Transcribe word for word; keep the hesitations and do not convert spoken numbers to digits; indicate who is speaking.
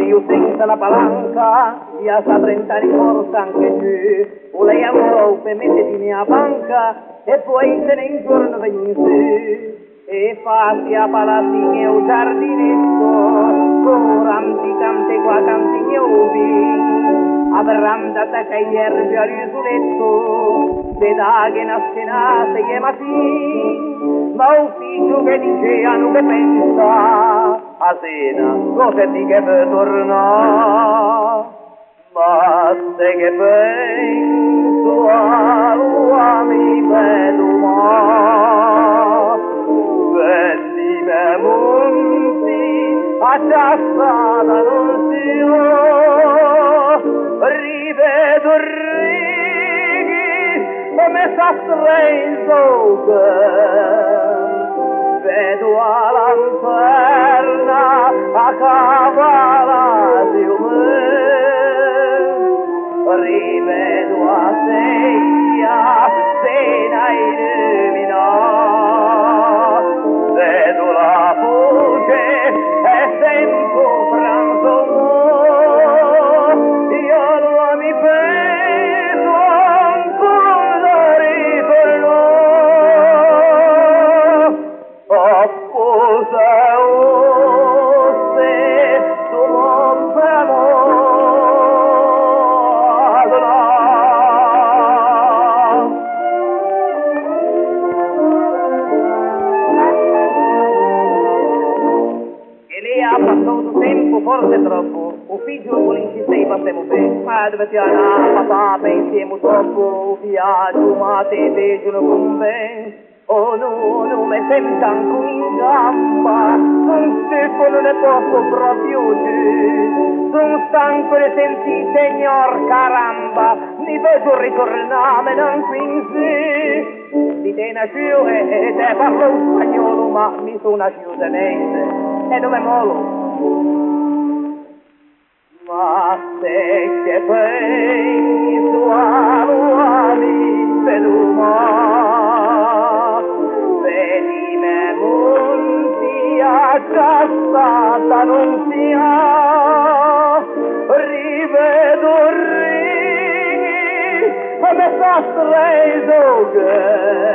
Speaker 1: io senza la palanca, io sta trent'anni forza anche giù, o lei ancora per metterti a banca, e poi se ne in giorno venni su, e fatti a palazzi o giardinetto, coranti cante qua canti ubi, abrandata che ieri al risuletto, veda che nasce nase che mati, ma ufficio che diceano che pensa, a sera, cosa di che per tornare, ma se che penso a uomini vedo ma, belli me monti, a ciassata non si ho, rivedo righi, come sta strenzo vedo a lanterna a cavala di me, rivedo a seia sena illumina, vedo la voce e sento pranzo io lo mi penso ancora ritorno. Forse troppo, ufficio con insistei passiamo bene, ma dove ti andare, papà, pensiamo troppo, viaggio, ma te vedono con me, oh no, non mi sento ancora in gamba, non stefo, non ne posso proprio giù, sono stanco di sentire, signor caramba, mi vedo ritornare, non quinzi, di te nascivo e te parlo spagnolo, ma mi sono nasciuto tenente, e dove molo? Ma se che penso a uomini peduma, vedi me monti a cassata non si ha, rivedo righi come sta streso che